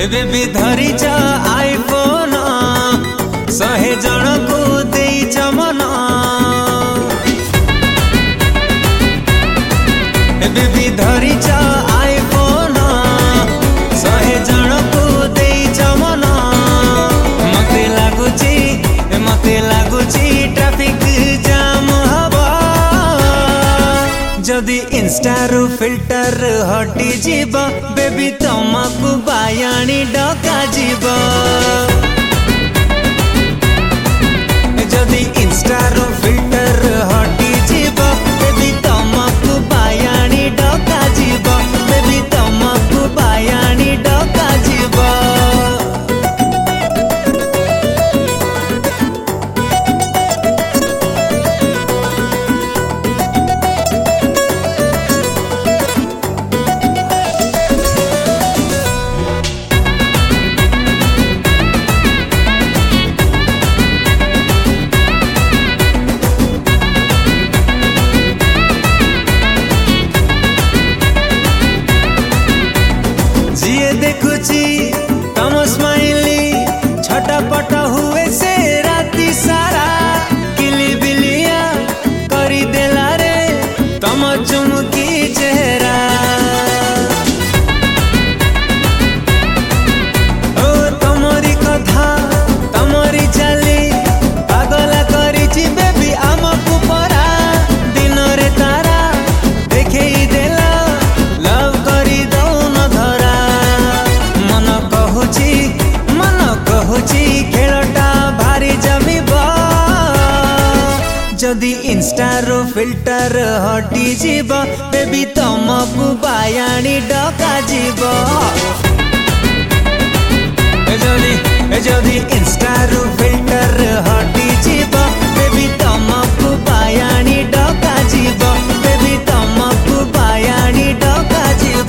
baby धरी चा iPhone 100 जन को देई चमन बेबी धरी चा आईफोन 100 जन को देई चमन मते लागुची ट्रैफिक जाम हवा जदि इंस्टा रु फिल्टर हटी जीव बेबी तमकु बायाणी डका जीव जदि इंस्टा रु फिल्टर हटी जीव बेबी तमकु बायाणी डका जीव बेबी तमकु बायाणी डका जीव देखुची तम स्माइली छटपट हुए से राती सारा किली बिलिया करी देला रे तम चुमकी चेहरा ओ तमरी कथा तमरी चाली पागला करी बेबी आमकु परा दिन रे तारा देखे देला लव करी दौन धरा खेलटा भारी जमिब जदि इंस्टा रो फिल्टर हटी जीव बेबी तमकु बायाणी डका जीव जदि इंस्टा रो फिल्टर हटी जीव बेबी तमकु बायाणी डका जीव बेबी तमकु बायाणी डका जीव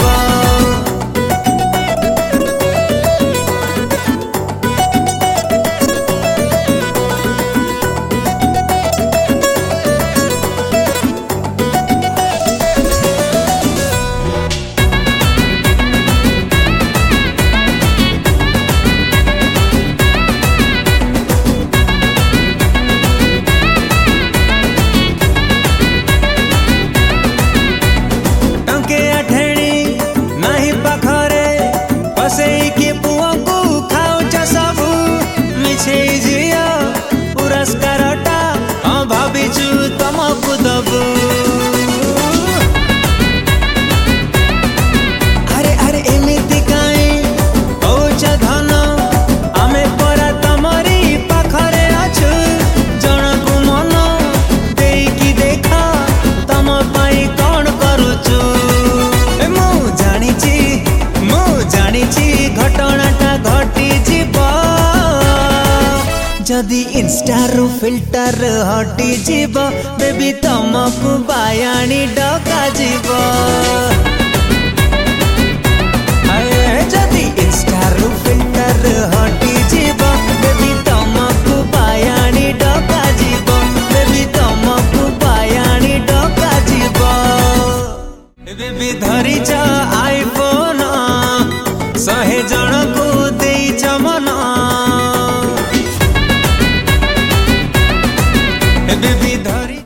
पुरस्कारटा भाविचु तमकु दबु अरे अरे एमिति काई होच धन आमे परा तमरी पाखरे अछु जनकु मन देकी देखा तम पाई कोन करूचु मु जानिची घटनाटा घटी जीव जदि इंस्टा रु फिल्टर हटी जीव बेबी तमकु बायाणी डका जीव जदि इंस्टा रु फिल्टर हटी जीव बेबी तमकु बायाणी डका जीव बेबी तमकु बायाणी डका जीव बेबी धरी चा आईफोन 100 जन को देई चमन बेबी धरी